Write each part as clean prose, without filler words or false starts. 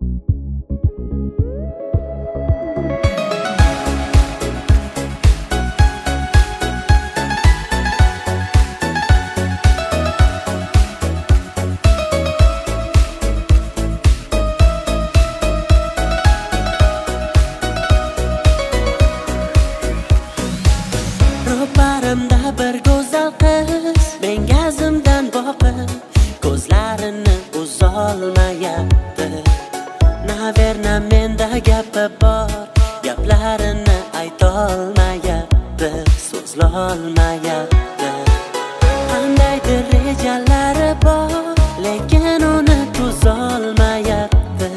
Ro'parimda bir go'zal qiz menga zimdan boqib ko'zlarini uzolmayapti. Naverna menda gapi bor, gaplarini aytolmayapti, so'zlolmayapti. Qandaydir rejalari bor, lekin uni tuzolmayapti.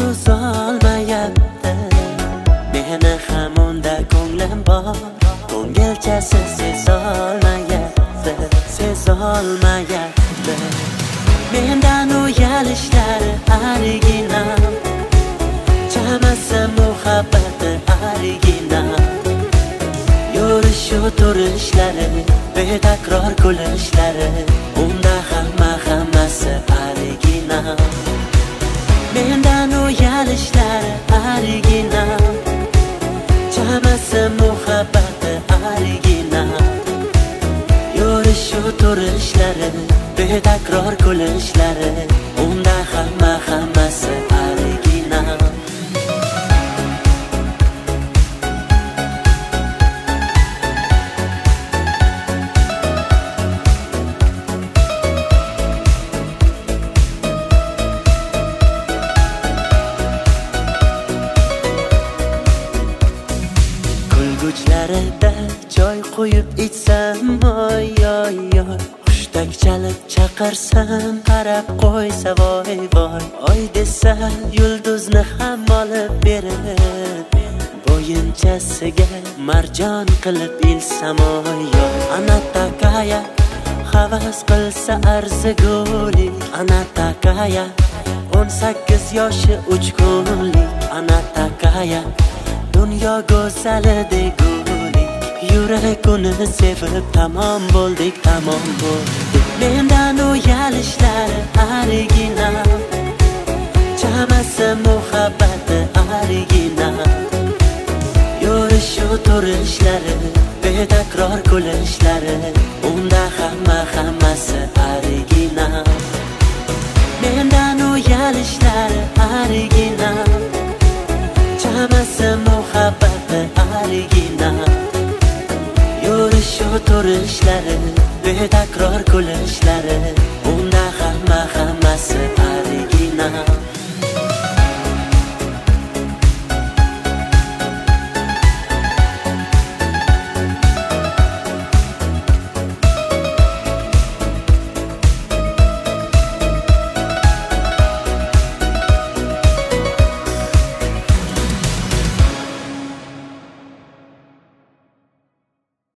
Meni ham unda ko'nglim bor, ko'ngilchasi sezolmayapti. Mendan uyalishlari original, chamasi muhabbati original. Yurishu turishlari, betakror kulishlari, unda hammasi original. Mendan uyalishlari original, chamasi muhabbati original. Yurishu turishlari, betakror kulishlari, unda hammasi original. Kulguchlarida choy quyib ichsam, oy oy oy, hushtak chalib chaqirsam, qarab qo'ysa voy voy, oy desa yulduzni ham olib berib, bo'yinchasiga marjon qilib ilsam, oy oy. Ana takaya havas qilsa arzigulik, ana takaya 18 yoshi 3 kunlik, ana takaya dunyo go'zali degulik. Yurak uni sevib tamom bo'ldik. Mendan uyalishlari original, chamasi muhabbati original. Yurishu turishlari, betakror kulishlari, unda hammasi original. Mendan uyalishlari original, chamasi muhabbati original. Yurishu turishlari, betakror kulishlari.